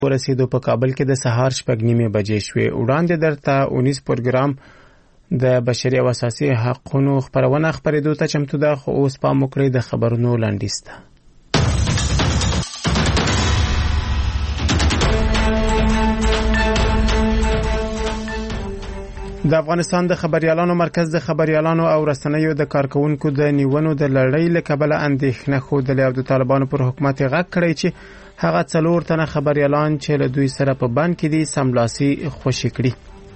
ورسېدو په کابل کې د سهار 6:30 بجې شوې. وړاندې درته 19 پروګرام د بشري او اساسي حقوقو خبرونه خبرېدو ته چمتو ده، خو اوس پام وکړئ د خبرونو لنډیز ته. د افغانستان د خبريالانو مرکز د خبريالانو او رسنیو د کارکونکو د نیونو د لړۍ له کبله اندېښنه ښودلې او د طالبانو پر حکومت غږ کړی چې هغه 4 تنه خبريالان چې له دوی سره په بند کې دي سملاسي خوشي کړي.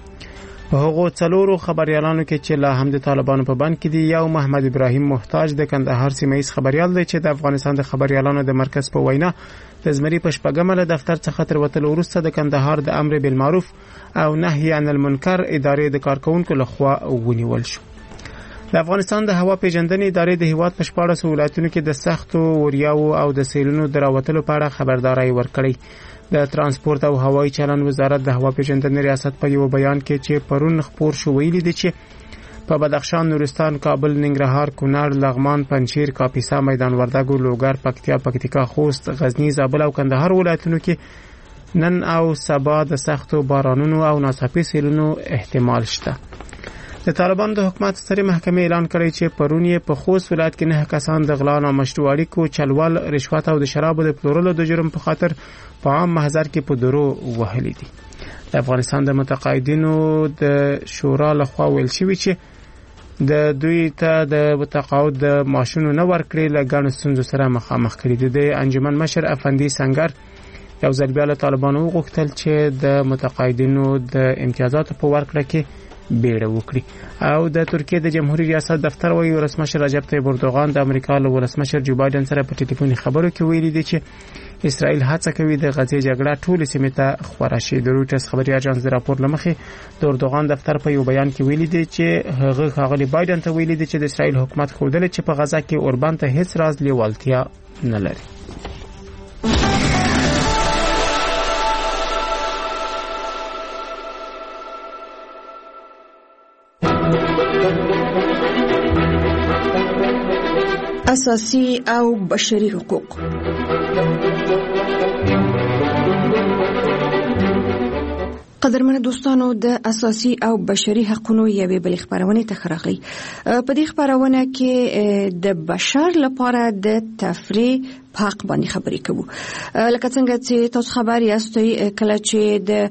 په هغو 4 خبريالانو کې چې لا هم د طالبانو په بند کې دي، یو محمد ابراهیم محتاج د کندهار سیمه‌ایز خبريال دی چې د افغانستان د خبريالانو د مرکز په وینا د زمري په شپږمه له دفتر څخه تر وتلو وروسته د کندهار د امر بالمعروف او نهي عن المنکر ادارې د کارکونکو لخوا ونیول شو. د افغانستان د هوا پیژندنې ادارې د هیواد په 14 ولایتونو کې د سختو وریاو او د سیلونو دراوتلو په اړه خبرداري ورکړې. د ترانسپورت او هوایي چلند وزارت د هوا پیژندنې ریاست په یو بیان کې چې پرون خبر شو ویلي دی چې په بدخشان، نورستان، کابل، ننګرهار، کونړ، لغمان، پنجشیر، کاپیسا، میدان وردګو، لوګر، پکتیا، پکتیکا، خوست، غزنی، زابل او کندهار ولایتونو کې نن او سبا د سختو بارانونو او ناڅاپي سیلونو احتمال شته. د طالبانو د حکومت سترې محکمې اعلان کړی چې پرون یې په خوست ولایت کې 9 کسان د غلا نامشروع اړیکو، چلول، رشوت او د شرابو د پلورلو د جرم په خاطر په عام محضر کې په درو وهلي دي. د افغانستان د متقاعدینو د شورا لخوا ویل شوی چې د دوی ته د تقاعد د معاشونو نه ورکړي له ګڼو ستونزو سره مخامخ کړي دي. د انجمن مشر افندي سنگر یو ځل بیا له طالبانو وغوښتل چې د متقاعدینو د امتیازاتو په ورکړه کې بیړه وکړي. او د ترکیه د جمهوریت ریاست دفتر وايي ولسمشر رجب طیب اردوغان د امریکا له ولسمشر جو بایدن سره په ټلیفوني خبرو کې ویلي دي چې اسرائیل هڅه کوي د غزې جګړه ټول سیمه ته خورا شي. د رویټرز خبري اژانس د راپور لمخې د اردوغان دفتر په یو بیان کې ویلي دي چې هغه ښاغلي بایدن ته ویلي دي چې د اسرائیل حکومت خوندل چې په غزه کې اوربان ته هیڅ راز لیوالتیا نه لري. اساسي او بشري حقوق. قدرمن دوستانو، د اساسي او بشري حقوقو یوې بل خبرونه ته راغلي. په دې خبرونه کې د بشر لپاره د تفریح حق باندې خبرې کوو. لکه څنګه چې تاسو خبر یاستئ، کله چې د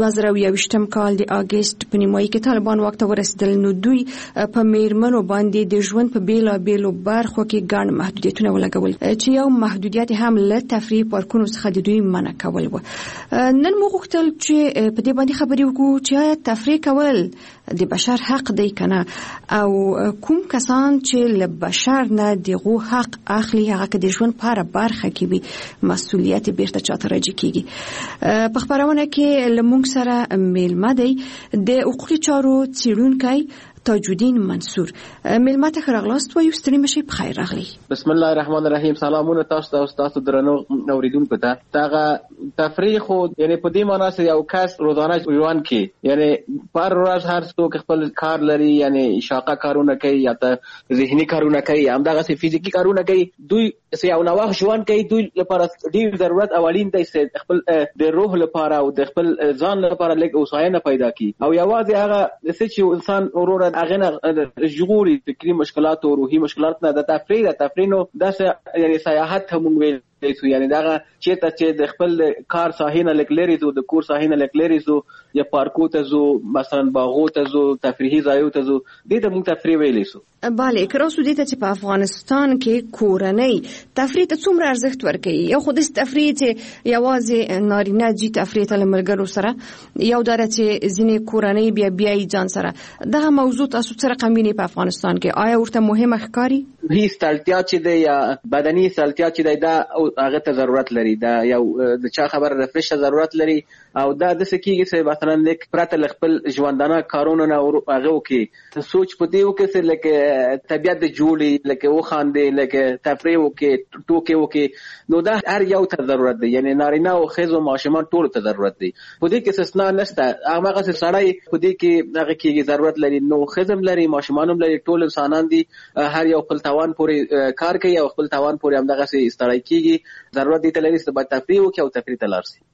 2021 کال د اگست په نیمایي کې طالبان واک ته ورسېدل، نو دوی په میرمنو باندې د ژوند په بیلابیلو برخو کې ګڼ محدودیتونه ولګول چې یو محدودیت هم له تفریح پارکونو څخه د دوی منع کول و. نن موږ غوښتل چې په دې باندې خبرې وکړو چې آیا تفریح کول د بشر حق دی کنه، او کوم کسان چې له بشر نه دغه حق اخلي هغه د ژوند لپاره برخه کې وي مسؤلیت بیرته چاته راځي کیږي. په خبرونه کې لمونږ سره میلمه دی د حقوقي چارو څیړونکی تاج الدین منصور. میلمه ته راغلاست و یو ستړي مشي په خیر راغلی. بسم الله الرحمن الرحیم. سلامونه تاسو ته او تاسو درنو اوریدونکو ته. دغه تفریح خو یعنی په دې معنی چې یو کس روزانه ژوند کې یعنی پر ورځ هر څوک خپل کار لري، یعنی شاقه کارونه کوي یا ته ذهني کارونه کوي، همدغه سي فزیکی کارونه کوي. دوی چې یو نوښت ژوند کوي، دوی لپاره ډیر ضرورت اولین دی چې خپل د روح لپاره او د خپل ځان لپاره لږ اوساینه پیدا کړي. او یوازې هغه چې انسان اورور هغه نه ژغوري فکری مشکلات او روحي مشکلات نه د تفریح نو داسې یعنی سیاحت هم ویل یعنی دغه چې د خپل کار ساحې نه لګلري زو د کور ساحې نه لګلري زو یا پارکو ته زو مثلا باغو ته زو تفریحي ځایو ته زو دې ته موږ تفریح ویلې سو. bale کراوسو دې ته چې په افغانستان کې کورنۍ تفریح ته څومره ارزښت ورکوي. یو خو د تفریح چې یوازې نارینه جی تفریح ته ملګرو سره، یو دره چې ځینې کورنۍ بیا ځان سره. دغه موضوع تاسو سره قمینه په افغانستان کې آیا ورته مهمه ښکاري؟ هیڅ ستړیا چې دی یا بدني ستړیا چې دی دا هغه ته ضرورت لري، دا یو د چا خبر رفرش ضرورت لري. او دا د سکیږي چې مثلا لیک پرته خپل ژوندانه کارونه نه هغه وکي سوچ پدې وکي چې لکه طبيعت د جوړي لکه و خاندې لکه تفریح وکي ټوکې وکي، نو دا هر یو ته ضرورت دی. یعنی نارینه او خزو ماشومان ټول ته ضرورت دی. پدې کې استثناء نشته. هغه څه سړی پدې کې هغه کې ضرورت لري، نو خزم لري، ماشومان لري، ټول انسانان دي. هر یو خپل توان پورې کار کوي او خپل توان پورې هم دغه څه استړای کیږي. ضرورت دی ته لري چې تفریح وکي او تفریح ته لاړ شي.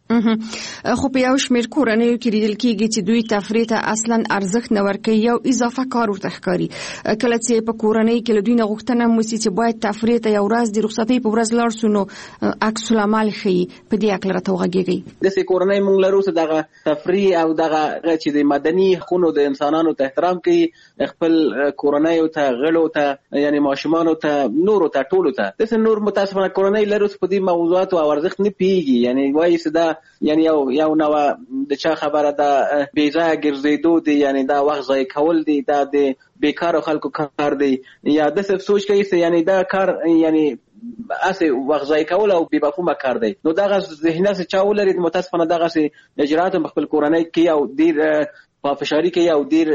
خو په یو شمېر کورنیو کې لیدل کېږي چې دوی تفریح ته اصلا ارزښت نه ورکوي او اضافه کار ورته ښکاري. کله چې په کورنۍ کې له دوی نه غوښتنه وشي چې باید تفریح ته یو ورځ د رخصتۍ په ورځ لاړ شو، نو عکس العمل ښیي. په دې اړه راته وغږیږئ. داسې کورنۍ موږ لرو چې دغه تفریح او دغه چې د مدني حقوقو د انسانانو ته احترام کوي، خپل کورنۍ ته غړو ته یعنی ماشومانو ته نورو ته ټولو ته. داسې نور متاسفانه کورنۍ لرو چې په دې موضوعات او ارزښت نه پیږي، یعنی وایي چې دا یعنی یو نو د چا خبره ده بې ځایه ګرځېدو دی، یعنی دا وخت ضایع کول دی، دا د بیکاره خلکو کار دی، یا داسې سوچ کوي چې یعنی دا کار یعنی اسه وخت ضایع کول او بې مفهومه کار دی. نو دغه ذهنیت چې چا ولري متاسفانه دغه اجرات په خپل کورنۍ کې او ډیر په فشاری کې او ډیر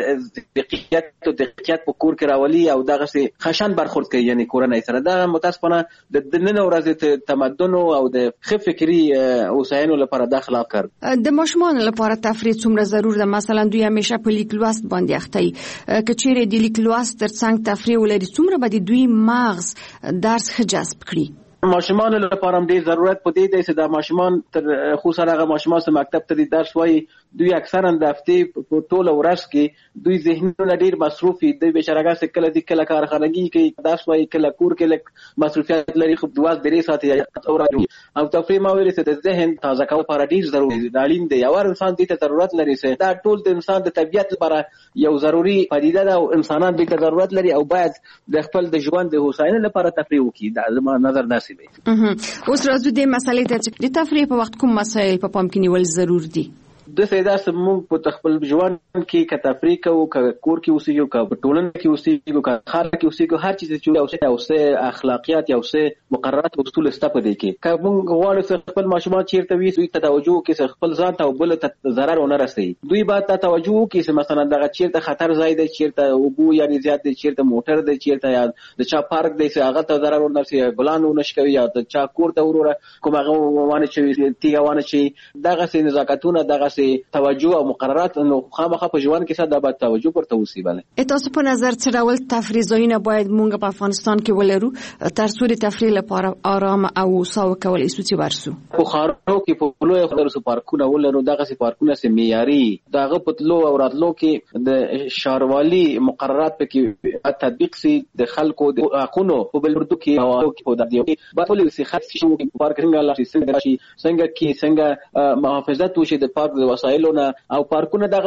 دقیقیت په کور کې راولي او دغه خشن برخورد کوي، یعنی کورنۍ سره. دا متاسفانه د نن ورځې تمدن او د ښه فکری اوساینو لپاره د خلاف کار. د ماشومانو لپاره تفریح څومره ضرور ده؟ مثلا دوی همیشه په لیک لوست باندې اخته وي، که چیرې د لیک لوست ترڅنګ تفریح ولري، څومره به د دوی مغز درس ښه جذب کړي؟ ماشومان لپاره هم ډیر ضرورت پدې دی چې د ماشومان تر خصوصا هغه ماشومان چې مکتب ته درس وایي، دوی اکثرا د هفتې په ټوله ورځ کې دوی ذهنونه ډیر مصروف دي. دوی بشرګه چې کله د کله کارخانګي کې درس وایي، کله کور کې لک مصروفیت لري، خو 2-3 ساعت او تفریح ما ویل چې د ذهن تازه کول لپاره ډیر ضروري دی. اړین دی یو انسان دې ته ضرورت لري چې دا ټول د انسان د طبيعت لپاره یو ضروري پدیده ده او انسانان دې ته ضرورت لري او باید د خپل د ژوند د هوساینې لپاره تفریح وکړي. دا زما نظر داسې دی. اوس راځو د مسالې ته چې د تفریح په وخت کوم مسایل په پام کې نیول ضرور دي. د سیدا سمون په خپل ژوند کې که تفریح کوو، که کور کې اوسېږو، که په ټولنه کې اوسېږو، که خار کې اوسېږو، هر چیز چې او څه اخلاقیات او څه مقررات او اصول شته په دې کې. که موږ غواړو چې خپل ماشومان چیرته وي، دوی ته توجه وکړي چې خپل ځان ته او بل ته ضرر ونه رسوي. دوی باید ته توجه وکړي چې مثلا دغه چیرته خطر ځای دی، چیرته اوبو یعنی زیات دی، چیرته موټر دی، چیرته یا د چا پارک دی چې هغه ته ضرر ونه رسي، ګلان ونه شکوي، یا د چا کور ته وروره کوم هغه وانه چې تیګه وانه چې دغه سي نزاکتونه، دغه سي توجه او مقررات نو خامخا په ژوند کې څه د باید توجه ورته وسی. بله تاسو په نظر څه ډول تفریح ځایونه باید مونږ په افغانستان کې ولرو تر څو د تفریح لپاره آرام او ساو کولای شو چې ورسو؟ په خارو کې په لوی خدای سو پارکونه ولرو، دغه سي پارکونه سي معیاري، دغه پتلو او راتلو کې د شاروالي مقررات پکې تطبیق سي، د خلکو د حقوقو په بلوردو کې او په دغه باندې سي خاص شي پارکینګ الله سي څنګه کې څنګه محافظت وشي د پارک د وسایلونو او پارکونه دغه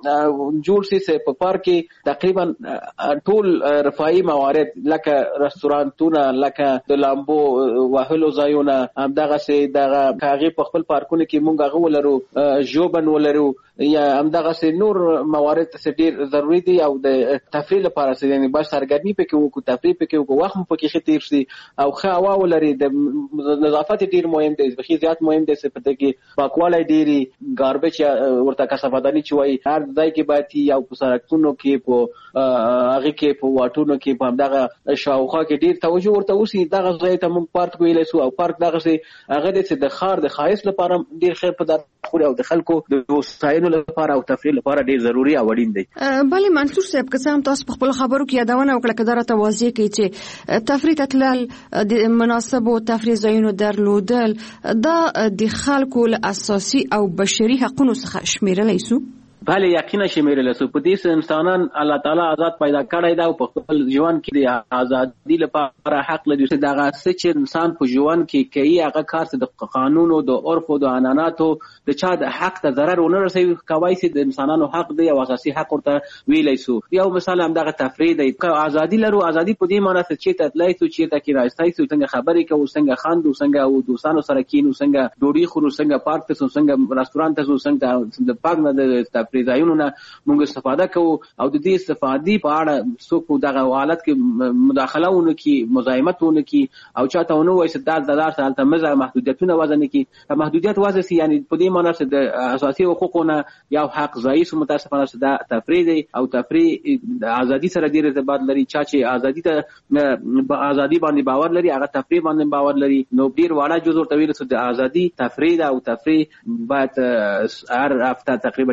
جوړ سي په پارک کې تقریبا ټول رفاهي موارد لکه رستورانتونه، لکه د لامبو وهلو ځایونه، هم دغه سي دغه کاغي په خپل پارکونه کې مونږ هغه ولرو، ژوبن ولرو، یا هم دغه سي نور موارد چې ډیر ضروری دي او د تفریح لپاره چې یعنی باید سرګرمي پکې وکړو، تفریح پکې وکړو، وخت پکې ختیر شي او ښه هوا ولري. د نظافت ډیر مهم دی، بخي زیات مهم دی چې پته کې پاکوالی ډیری ګاربیج ورته کثافدانی چې وایي هر ځای کې باید یو په سړکونو کې په هغه کې په واټونو کې په دغه شاوخوا کې ډیر توجه ورته وسی. دغه ځای ته موږ پارک ویلای شو او پارک دغه سي هغه د خار د خایس لپاره ډیر خیر په دار خوري او د خلکو د وسایلو لپاره او تفریح لپاره ډیر ضروری او اړین دی. بلې منصور صاحب که څه هم تاسو په خپل خبرو کې یادونه وکړه که دا راته واضح کړئ چې تفریح ته تلل د مناسبو تفریح ځایونو درلودل دا د خلکو له اساسي او بشري حقوقو څخه شمیرلی شو؟ بله یقینا شمیرل سو. په دې انسانان الله تعالی آزاد پیدا کړی دا او په خپل ژوند کې د ازادي لپاره حق لري چې دغه څه چې انسان په ژوند کې کوي هغه کار چې د قانون او د عرف او د عنعناتو د چا د حق ته ضرر ونه رسوي کوي چې د انسانانو حق دی او اساسي حق ورته ویلی سو. یو مثال هم دغه تفریح دی. ازادي لرو، ازادي په دې معنی چې ته تلای سو، چې ته کې راځي سو، څنګه خبرې کوو، څنګه خاندو، څنګه او دوستانو سره کینو، څنګه ډوډۍ خورو، څنګه پارک ته سو، څنګه رستورانت ته سو، څنګه د پاک نه د پریزایونو موږ استفاده کوو او د دې استفادې په اړه څوک دغه حالت کې مداخله ونه کی، مزاحمت ونه کی او چاته ونه وایي چې د دار سره مزه محدودیتونه وزن کی. محدودیت وزن سي یعنی په دې معنی چې د اساسي حقوقونه یو حق ځای سو متاسفانه چې دا تفریح دی او تفریح د ازادي سره ډیر ارتباط لري. چا چې ازادي ته ازادي باندې باور لري هغه تفریح باندې باور لري. نو ډیر واړه جزء ورته ویل چې د ازادي تفریح او تفریح باید هر هفته تقریبا یو 15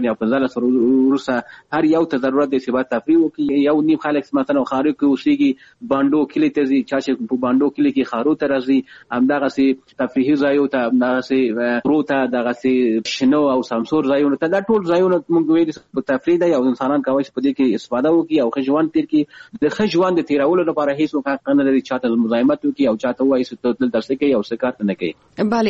14 وروسته هر یو ته ضرورت دی چې باید تفریح وکړي. یو نیم خلک مثلا خارو کې اوسېږي، باندو کلی ته ځي، چا چې په باندو کلی کې خارو ته راځي، همدغسې تفریحي ځایو ته، همدغسې غرو ته، دغسې شنو او سمسور ځایونو ته، دا ټول ځایونه موږ ویلي په تفریح دی او انسانان کولی شي په دې کې استفاده وکړي او ښه ژوند تېر کړي. د ښه ژوند د تېرولو لپاره هېڅوک حق نه لري چاته مزاحمت وکړي او چاته ووایي چې ته دلته څه کوي او څه کار نه کوي.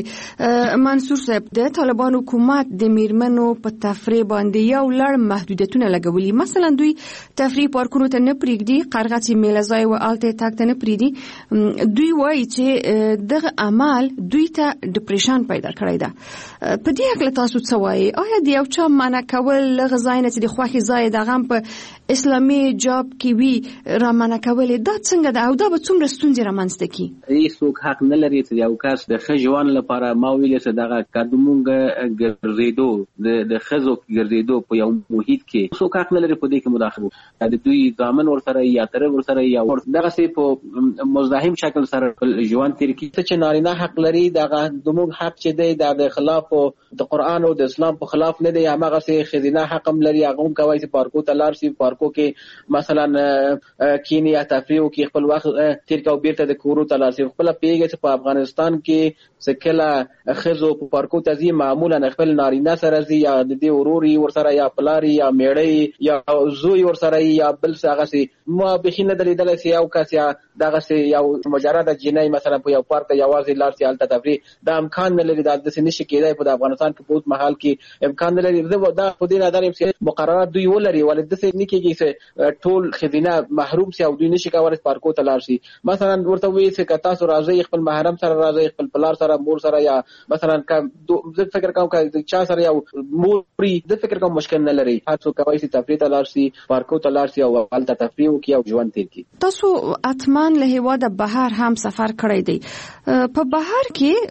بله منصور صاحب، د طالبان حکومت د میرمنو په تفریح باندې یو لړ محدودیتونه لګولي. مثلا دوی تفریح پارکونو ته نه پرېږدي، قرغڅ میله ځای او الته تګ ته نه پرېږدي. دوی وایي چې دغه عمل دوی ته ډیپریشن پیدا کړی ده. په دې هکله تاسو څه وایي؟ آیا د یو چا منع کول لغه ځای نه چې د خوښې ځای د غم په اسلامي جاب کې وي را منع کول، دا څنګه ده او دا به څومره ستونزې رامنځته کړي؟ هیڅوک حق نه لري چې یو کس د ښه ژوند لپاره ما ویلې چې دغه کډمونګ ګرځېدو د ښځو ګرځېدو په یو محیط کې هیڅوک حق نه لري په دې کې مداخله وکړي. د دوی ضامن ورسره یا طرف ورسره یا دغسې په مزاحم شکل سره ژوند تېر کړي. څه چې نارینه حق لري دغه زموږ حق چې دی دا د خلاف د قرآن او د اسلام په خلاف نه دی. هماغسې ښځینه حق هم لري، هغه هم کولی چې پارکو ته لاړ شي، پارکو کې مثلا کینې یا تفریح وکړي، خپل وخت تېر کړي او بېرته د کورو ته لاړ شي. خپله پوهېږي چې په افغانستان کې چې کله ښځو په پارکو ته ځي معمولا خپل نارینه سره ځي، یا د دې ورور یې ورسره یا پلار یا میړه یا زوی ورسره یا بل څه. هغسې ما بیخي نه ده لیدلی چې یو کس یا دغسې یو مجرده جنۍ مثلا په یو پارک ته یوازې لاړ شي هلته تفریح. دا امکان نه لري، دا داسې نشي کېدی په افغانستان کې په اوس مهال کې امکان نه لري. زه دا په دې نظر یم چې مقررات دوی ولري، ولې داسې نه کېږي چې ټول ښځینه محروم شي او دوی نشي کولی پارکو ته لاړ شي. مثلا ورته وایي چې که تاسو راځئ خپل محرم سره راځئ، خپل پلار سره، مور سره، یا مثلا زه فکر کوم که چا سره یو موري زه فکر کوم مشکل نه لري، هر څوک کولی شي تفریح ته لاړ شي، پارکو ته لاړ شي او هلته تفریح وکړي او ژوند تېر کړي. تاسو حتما له هېواده بهر هم سفر کړی دی. په بهر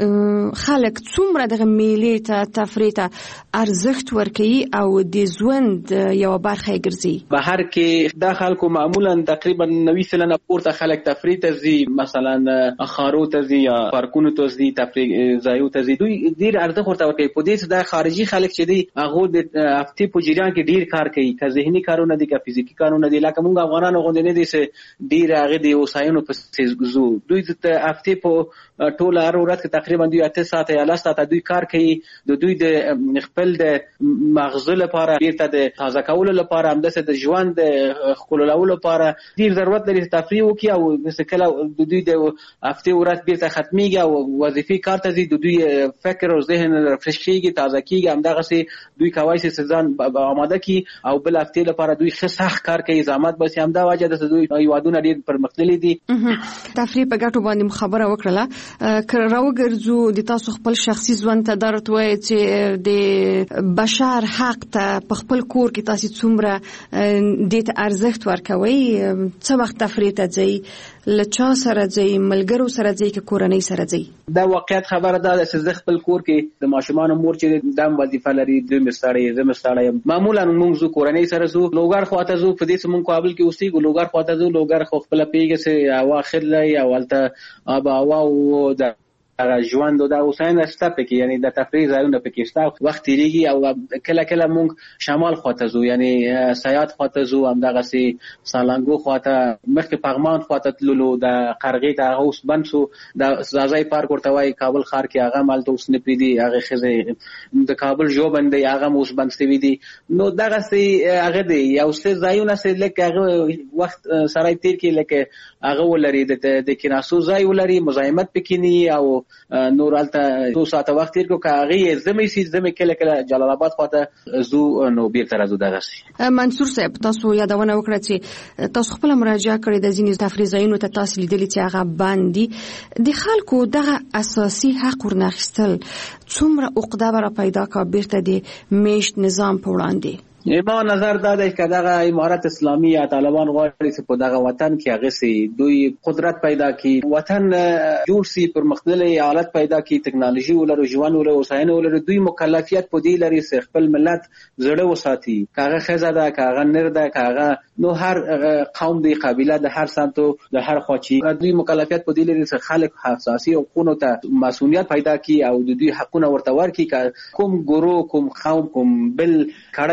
کې خلک څومره دغه میلې ته تفریح ته ارزښت ورکوي او د ژوند یوه برخه یې ګرځي؟ بهر کې دا خلکو معمولا تقریبا 90% پورته خلک تفریح ته ځي، مثلا خارو ته ځي یا پارکونو ته ځي، تفریح ځایو ته ځي. دوی ډېر ارزښت ورته ورکوي په دې چې دا خارجي خلک چې دي هغو د هفتې په جریان کې ډېر کار کوي، که ذهني کارونه دي که فزیکي کارونه دي. لکه موږ افغانانو غوندې نه دي چې ډېر هغې د هوساینو پسې ځو. دوی د هفتې په ټوله هر ورځ کې تقریبا دوی 8 ساعته یا 10 ساعته دوی کار کوي. د دوی د خپل د مغزه لپاره، بیرته د تازه کولو لپاره، همداسې د ژوند د ښکلولو لپاره ډېر ضرورت لري چې تفریح وکړي. او مثل کله د دوی د هفتې ورځ بیرته ختمیږي او وظیفي کار ته ځي، د دوی فکر او ذهن رفرش کېږي، تازه کېږي. همدغسې دوی کولی شي چې ځان آماده کړي او بل هفتې لپاره دوی ښه سخت کار کوي، زحمت باسي. همدا وجه ده چې دوی هېوادونه ډېر پرمختللي دي. تفریح په ګټو باندې خبره وکړله. که راوګرځو د تاسو خپل شخصي ژوند ته درته وایي چې د بشر حق ته په خپل کور کې تاسو څومره دې ته ارزښت ورکوئ؟ څه وخت تفریح ته ځئ؟ له چا سره ځئ؟ ملګرو سره ځئ که کورنۍ سره ځئ؟ دا واقعیت خبره ده چې زه خپل کور کې د ماشومانو مور چې دا وظیفه لري، دوی مې ستړی، زه مې ستړی یم. معمولا موږ ځو کورنۍ سره ځو، لوګر خواته ځو. په دې چې موږ کابل کې اوسېږو، لوګر خواته ځو. لوګر خو خپله پوهېږي چې هوا ښه دی او هلته آب هوا او د ژوند او د هوساینه شته پکې، یعنی د تفریح ځایونه پکې شته. وخت تېرېږي او کله کله موږ شمال خواته ځو، یعنی سیات خواته ځو، همدغسې سالنګو خواته، مخکې پغمان خواته تللو، د قرغې ته هغه اوس بند شو. د ځاځی پارک ورته وایي کابل ښار کې، هغه هم هلته اوس نه پرېږدي. هغې ښځې د کابل ژوبند دی، هغه هم اوس بند شوي دي. نو دغسې هغه دی یو څه ځایونه چې لږ هغه وخت سړی تېر کړي، لکه هغه ولري د کېناستو ځای ولري، مزاحمت پکې نه وي او نور هلته 2 ساعته وخت تېر کړو. که هغې زمې سي، زمې کله کله جلال آباد خواته ځو نو بېرته راځو. دغسې منصور صاحب، تاسو یادونه وکړه چې تاسو خپله مراجعه کړې د ځینې تفریح ځایونو ته تاسو لیدلي چې هغه بند دي. د خلکو دغه اساسي حق ورنه اخیستل څومره عقده به را پیدا کړه بیرته د میشت نظام په وړاندې؟ ما نظر دا دی که دغه امارت اسلامي یا طالبان غواړي چې په دغه وطن کې هغسې دوی قدرت پیدا کړي، وطن جوړ سي، پرمختللی حالت پیدا کړي، ټکنالوژي ولرو، ژوند ولرو، هوساینه ولرو. دوی مکلفیت په دې لري چې خپل ملت زړه وساتي، که هغه ښځه ده، که هغه نر ده، که هغه نو هر قوم دی، قبیله د هر سمت او د هر خوا چې دوی مکلفیت په دې لري چې خلک حساسي حقونو ته مسؤلیت پیدا کړي او د دوی حقونه ورته ورکړي. که کوم ګروه، کوم قوم، کوم بل کړی په دې کې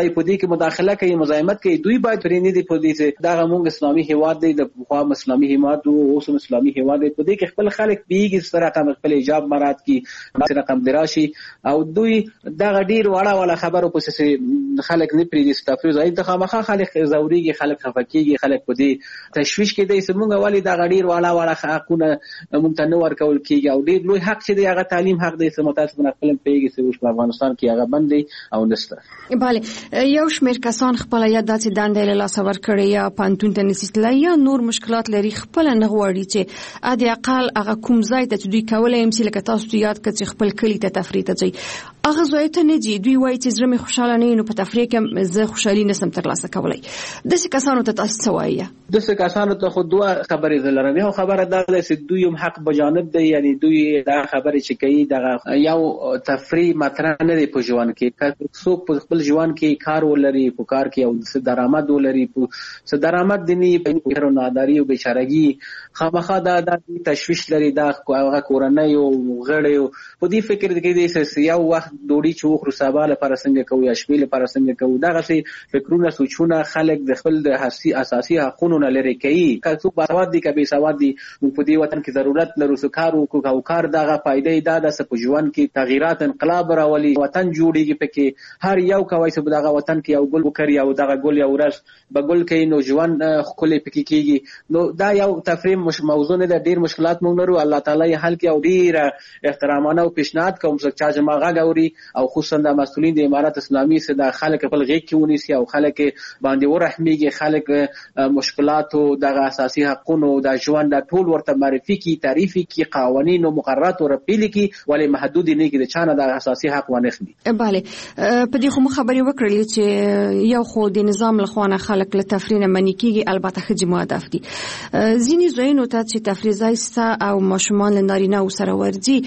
کې مداخله کوي مزاحمت کوي دوی باید پرې نه دی په دې چې دا موږ اسلامي هیواد دی د خوا اسلامي هیواد او اوس اسلامي هیواد دی په دې کې خپل خلک بیګ سره کوم خپل ایجاب مراد کی سره کوم دراشي او دوی دا ډیر واړه خبرو پسې خلک نه پریږي ستافي زاید د خامخا خلک زوريږي خلک خفکیږي خلک په دې تشويش کې دی سمونګه والی دا ډیر واړه حقونه مونږ ته نو ورکول کیږي او ډیر لوی حق چې دی هغه تعلیم حق دی چې متاسفانه خپل پیږي چې په افغانستان کې هغه بندي او نشته. bale یو شمېر کسان خپل یا داسې دندې له لاس ور کړی یا پانتون ته نسیتل یا نور مشکلات لري خپل نه غواړي چې ادي اقل هغه کوم ځای ته دوی کولای هم چې لکه تاسو یاد کړئ چې خپل کلی ته تفریح ته ځي هغه ځای ته نه دي دوی وایي چې زړه مې خوشاله نه نو په تفریح کې زه خوشالي نسم ترلاسه کولای. داسې کسانو ته تاسو وایي داسې کسانو ته خو دوه خبرې لرم. یو خبره دا ده چې دوی هم حق بجانب دی یعنی دوی دا خبرې چې کوي دا یو تفریح مطرح نه دی په ژوند کې څوک په خپل ژوند کې کار ولري په کار کې او څه درآمد ولري څه درآمد دي په هر ناداری او بیچارهګي خامخا دا تشویش لري دا هغه کورنۍ او غړي په دې فکر کې دي چې یو وخت ډوډۍ چوخ رسابه لپاره څنګه کوي یا شپې لپاره څنګه کوي دا غسي فکرونه سوچونه خلک د خپل د اساسي حقوقو نه لري کوي که څوک باسواد دي که بې سواد دي په دې وطن کې ضرورت لرو چې کار وکړو او کار دغه فائدې دا د سپجوان کې تغیرات انقلاب راولي وطن جوړیږي پکې هر یو کوي چې دغه وطن کې یو ګل وکړي او دغه ګل یو ورځ بګل کوي نو ژوند خولې پکې کیږي نو دا یو تفریم موضوع نه ده ډیر مشکلات مونږ لرو الله تعالی حل کوي او ډیر احترامانه او پیشنهاد کوم چې جماعه غوري او خصوصا د مسؤلین د امارات اسلامي سره د خلک خپل غیږ کې ونیسي او خلک باندې ورحميږي خلک مشکلات او د اساسي حقوقو د ژوند د ټول ورته معرفي کی تعریفي کی قوانین او مقررات او رپیل کی ولې محدود نه کی د چانه د اساسي حق ونه خلی. bale په دې خو خبرې وکړلې چې یو خو د نظام لخوانه خلک له تفریح نه منې کیږي البته خځې مؤدف دي ځینې زوینو ته چې تفریح ځایسته او ماشومان له نارینه او سره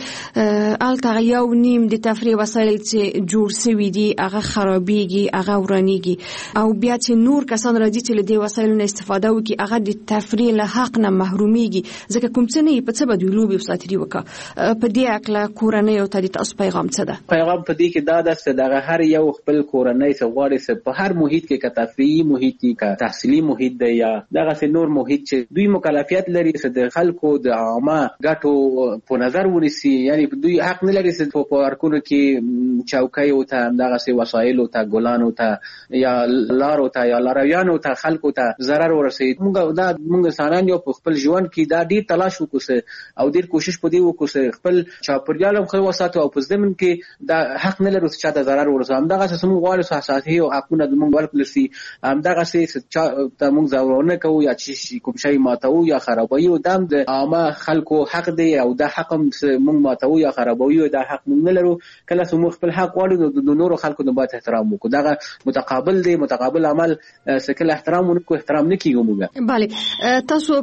ورځي الته یو نیم د تفریح وسایل چې جوړ شوي دي هغه خرابېږي هغه ورانېږي او بیا چې نور کسان راځي چې له دې وسایلو نه استفاده وکړي هغه د تفریح له حق نه محرومېږي ځکه کوم څه نه په څه به دوی لوبې او ساتیري وکړه په دې اکله کورنۍ او ته د تاسو پیغام څه ده؟ پیغام په دې کې دا ده چې دغه هر یو خپل کورنۍ څه غواړي چې په هر محیط کې که تفریحي محیط کې که تحصیلي محیط دی یا دغه نور محیط چې دوی مکلفیت لري چې د خلکو د عامه ګټو په نظر ونیسي یعنی دوی حق نه لري چې په پارکونو کې چوکۍ او ته دغه وسایل او ته ګلان او ته یا لار او ته یا لارویان او ته خلکو ته ضرر ورسي موږ انسانان یو په خپل ژوند کې دا ډیر تلاش وکړو او ډیر کوشش پدې وکړو خپل چاپریال هم خو وساتو او په ځمن کې دا حق نه لري چې چاته ضرر ورسي همدغه څه موږ غواړو اساسي او حقونه د موږ ورکړي همدغه څه ته موږ ضرورونه کوو یا چې کوم شی ماتو یا خرابوي او دم د عامه خلکو حق دی او دا حق موږ ماتو یا خرابوي دا حق موږ نه لرو کله چې موږ خپل حق غواړو د نورو خلکو نه باید احترام وکړو دا متقابل دی متقابل عمل سکل احترام ونکو احترام نه کیږي موږ. bale تاسو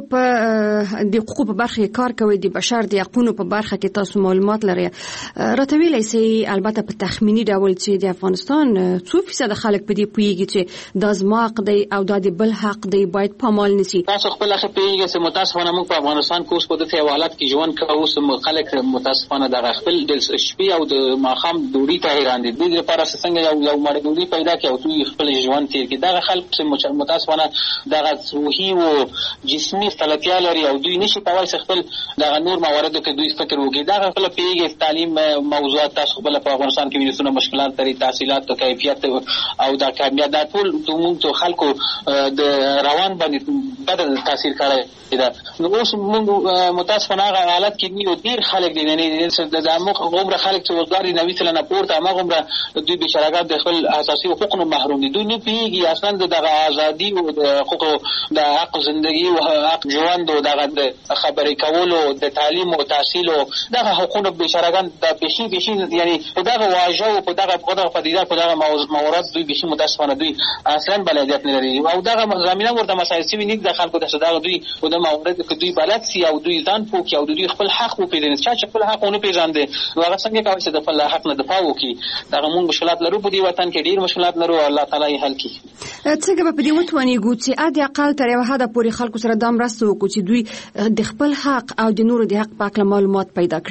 په د حقوقو په برخه کار کوي د بشر د حقوقو په برخه کې تاسو معلومات لري راته ویلای سي البته په تخمینی ډول چې د افغانستان 2% خلک په دې پویږي چې د ازماق دی او د بل حق دی باید پامال نشي. تاسو خپل خپل پیږي چې متاسفانه موږ په افغانستان کې اوس په دې حالت کې ژوند کوو چې خلک متاسفانه د خپل د شپې او د ماخام دوړي ته حیران دي د لپاره څنګه یو مړ دوړي پیدا کوي او دوی خپل ژوند تیر کې دا خلک چې متاسفانه د روحي او جسمي ستړیا لري او دوی نشي کولای خپل د نور مواردو کې دوی فکر وکړي دا خپل پیږي تعلیم موضوعات تاسو خپل په افغانستان کې وینئ مشکلات لري تحصیلات او کیفیت او د کامیابی د ټول موږ خلکو د روان باندې بدل تاثیر کوي دا نو اوس موږ متاسفانه حالت کې نیو ډیر خلک دي نه د عمق عمر خلک چې وزګاری نوې تل نه پورته هغه عمر دوی بشراګات د خپل اساسي حقوقو محروم دي دوی نه پیږي اصلا د ازادي او د حقوقو د حق ژوندۍ او حق ژوند او د خبرې کولو د تعلیم او تحصیل او د حقوقو بشراګان د بشي یعنی په دغه واژه او په دغه پدیده په دغه موارد دوی بشي متاسفانه دوی اصلا بلدیت نه لري او دغه زمينه ورته مسایل سوي نه د خلکو د صداقت دوی او د موارد کې دوی بلد سي او دوی ځان پوکي او دوی خپل حق وپیژني چې خپل حق ونه پیژاندي نو هغه څنګه کوي چې د خپل حق نه دفاع وکړي دا موږ مشکلات لرو په دې وطن کې ډیر مشکلات لرو الله تعالی یې حل کړي. څنګه په دې وتونی ګوتې اده اقل تر یو حد پورې خلکو سره دام راستو کو چې دوی د خپل حق او د نورو د حق په اړه معلومات پیدا کړي.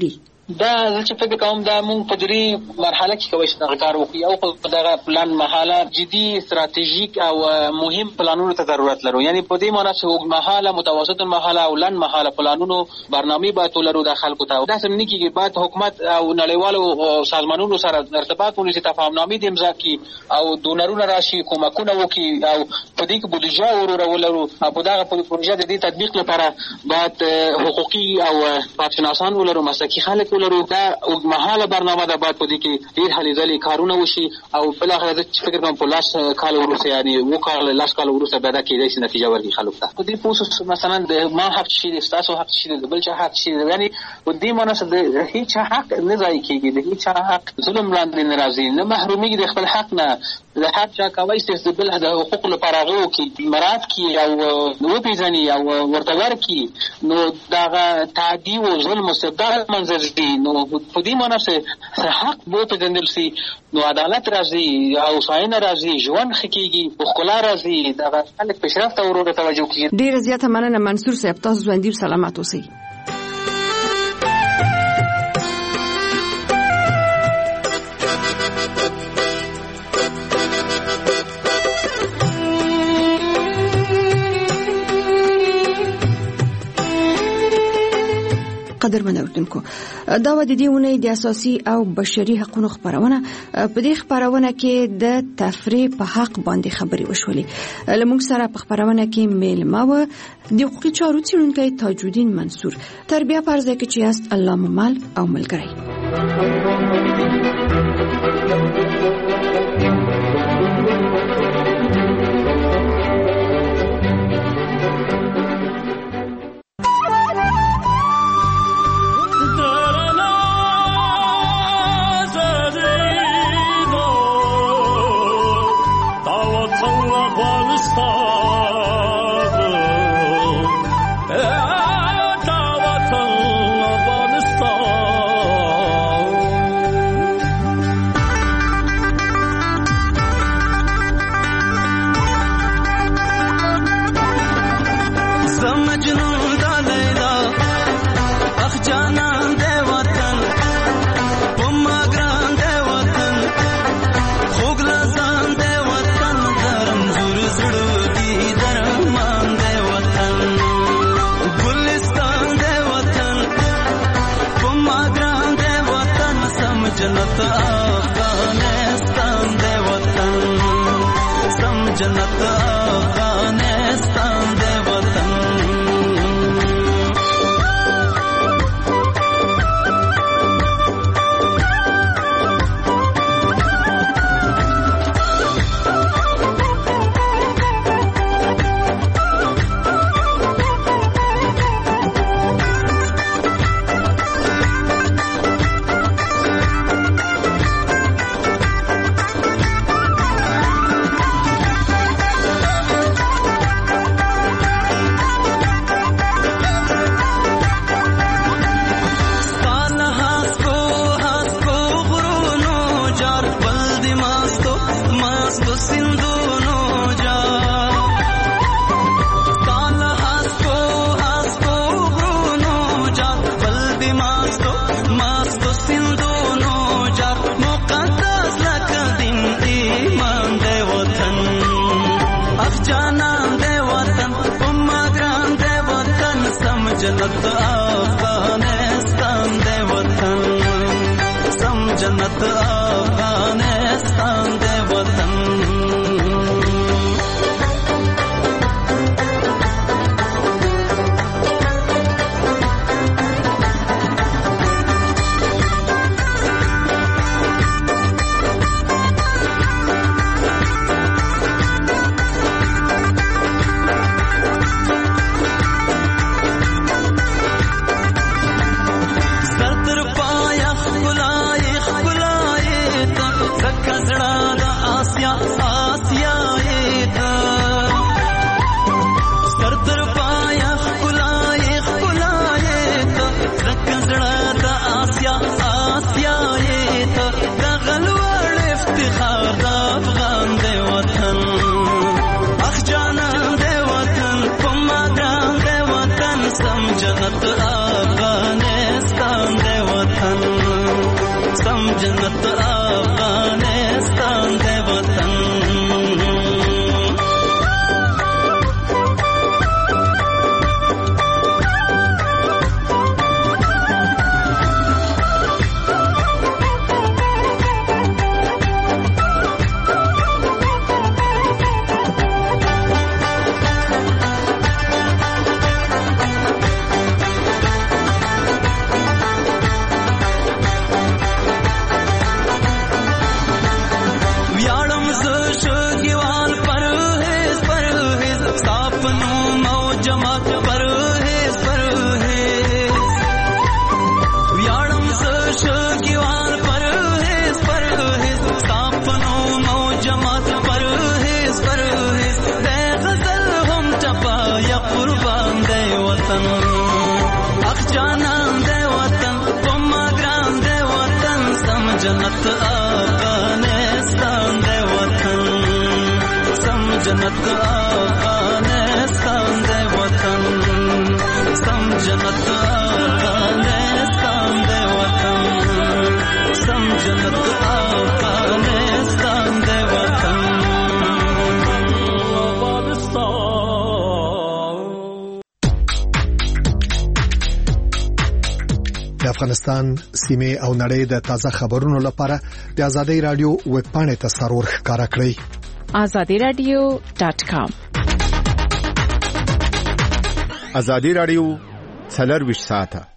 دا چې فکر کوم دا مونږ په دې مرحله کې کوي چې کار وکړو او په دغه پلان مرحله جدي استراتیژیک او مهم پلانونو ته ضرورت لرو. یعنی په دې معنی چې وګ مرحله متوسط مرحله او لن مرحله پلانونو برنامه باید ولرو د خلکو ته. دا څنګه کېږي باید حکومت او نړیوالو سازمانونو سره ارتباط ونیسي، تفاهمنامې د امضا کړي او ډونرونه راشي، کومکونه وکړي او په دې کې بودیجه ولرو. په دغه پروژه د دې تطبیق لپاره باید حقوقي او پاتشناسان ولرو، مسلکي خلک ولرو. دا اوږدمهاله برنامه ده، باید په دې کې ډېر هلې ځلې کارونه وشي او بالاخره زه فکر کوم په 10 کال وروسته، یعنی 10 کال وروسته به دا کېدای شي نتیجه ورکړي خلکو ته. په دې پروسس مثلا د ما حق شي، د ستاسو حق شي، د بل چا حق شي، یعنی په دې معنی چې د هیڅ حق نه ځای کېږي، د هیڅ حق ظلم لاندې نه راځي، نه محرومیږي د خپل حق نه. د حق چا کوي چې د بل د حقوقو لپاره غو کې مراد کې او نو پیژني او ورته ورکي، نو دا تعدی او ظلم مستبدل منځ دي. نو په دې معنی چې حق به تګندل سي، نو عدالت راځي او ساينه راځي، ژوند خکېږي، خلا راځي، دا خلک پیشرفت او ورو توجه کوي. ډیر زیاته مننه منصور صاحب، تاسو ژوندۍ سلامات اوسئ. قدرمن اوردونکو، دا و د دې ونې د اساسي او بشري حقوقو خبرونه. په دې خبرونه کې د تفریح په حق باندې خبرې وشولې. لمونږ سره په خبرونه کې میلمه و د حقوقي چارو څېړونکی تاج الدین منصور. تربیه پرځای کې چې است الله ممل او ملګری. جنت افغانستان دی وطن افغانستان، سیمه او نړۍ د تازه خبرونو لپاره د آزادۍ رادیو ویب پاڼې ته سرور ښکارا کړئ. azadiradio.com. آزادۍ رادیو 24 ساعته